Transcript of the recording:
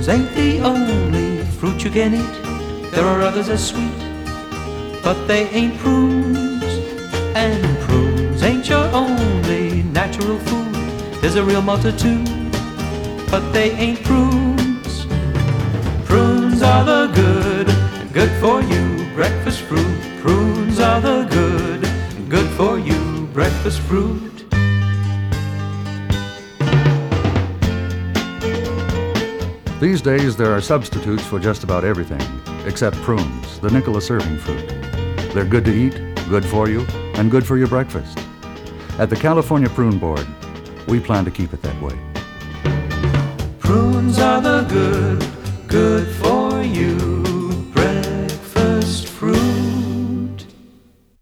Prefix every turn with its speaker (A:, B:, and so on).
A: prunes ain't the only fruit you can eat. There are others as sweet, but they ain't prunes. And prunes ain't your only natural food. There's a real multitude, but they ain't prunes. Prunes are the good for you breakfast fruit. Prunes are the good for you breakfast fruit.
B: These days, there are substitutes for just about everything, except prunes, the nickel a serving fruit. They're good to eat, good for you, and good for your breakfast. At the California Prune Board, we plan to keep it that way.
A: Prunes are the good for you